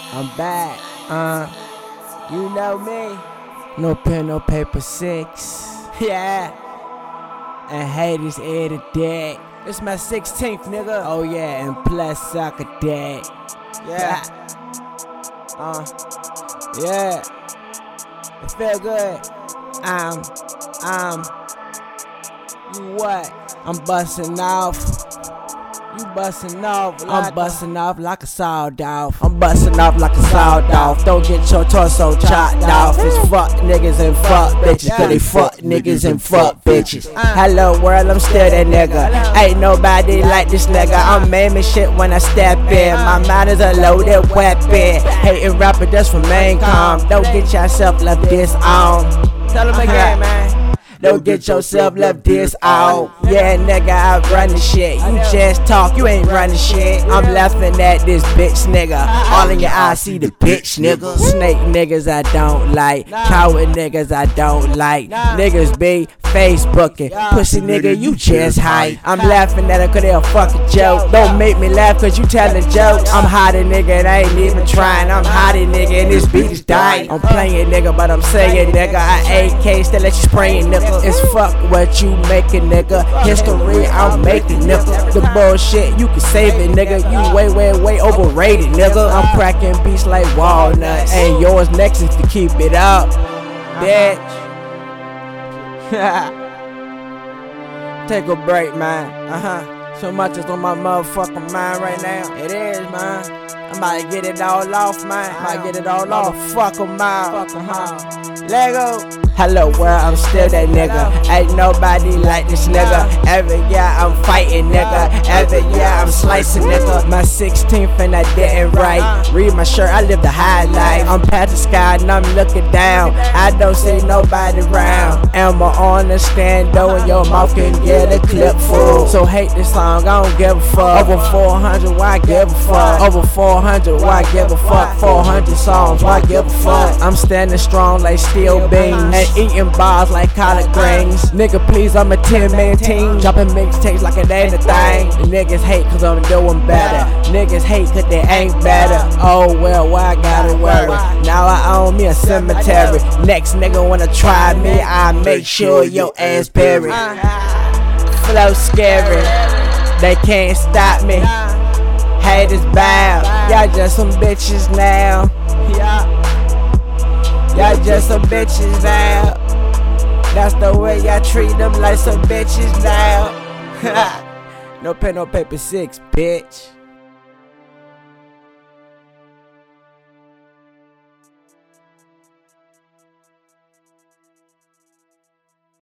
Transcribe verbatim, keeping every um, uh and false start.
I'm back, uh, you know me. No pen, no paper, six. Yeah. And haters air the deck. It's my sixteenth, nigga. Oh yeah, and plus suck a deck. Yeah. uh, yeah. It feel good. I'm, I'm, you what? I'm busting off. You bustin' off like I'm bustin' off like a sawed off. I'm bustin' off like a sawed off. Don't get your torso chopped off. It's fuck niggas and fuck bitches. Cause they fuck niggas and fuck bitches. Hello world, I'm still that nigga. Ain't nobody like this nigga. I'm aiming shit when I step in. My mind is a loaded weapon. Hating rapper just for main com. Don't get yourself left this on. Tell them again, man. Don't get yourself left this out. Yeah, nigga, I run the shit. You just talk, you ain't running shit. I'm laughing at this bitch, nigga. All in your eyes, see the bitch, nigga. Snake niggas I don't like. Coward niggas I don't like. Niggas be Facebooking. Pussy nigga, you just hype. I'm laughing at her cause they a fucking joke. Don't make me laugh cause you telling jokes. I'm hotty nigga and I ain't even trying. I'm hotty nigga and this beat is dying. I'm playing nigga but I'm saying nigga. I A K still let you spraying nigga. It's fuck what you making, nigga. History I'm making, nigga. The bullshit, you can save it, nigga. You way, way, way overrated, nigga. I'm cracking beats like walnuts. And yours next is to keep it up, bitch. Take a break, man. Uh-huh. So much is on my motherfucking mind right now. It is, man. I might get it all off, man. I might get it all off. Fuck 'em out. Fuck 'em out. Lego. Hello world, I'm still that nigga. Ain't nobody like this nigga. Every year I'm fighting nigga. Every year I'm slicing nigga. My sixteenth and I didn't write. Read my shirt, I live the high life. I'm past the sky and I'm looking down. I don't see nobody around. Am I on the stand though and your mouth can get a clip full. So hate this song, I don't give a fuck. Over four hundred, why give a fuck? Over four hundred, why give a fuck? four hundred songs, why give a fuck? I'm standing strong like steel beams. And eating bars like collard greens. Nigga please, I'm a ten man team. Dropping mixtapes like it ain't a thing. The niggas hate cause I'm doing better. Niggas hate cause they ain't better. Oh well, why I gotta worry? Now I own me a cemetery. Next nigga wanna try me, I make sure your ass buried. Flow scary, they can't stop me. Haters bow, y'all just some bitches now. Y'all just some bitches now. That's the way y'all treat them, like some bitches now. No pen, no paper, six, bitch.